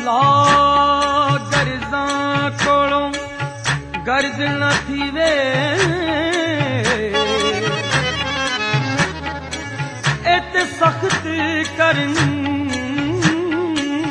ला गर्ज़ां कोलों गर्ज न थीवे एत सख्त करन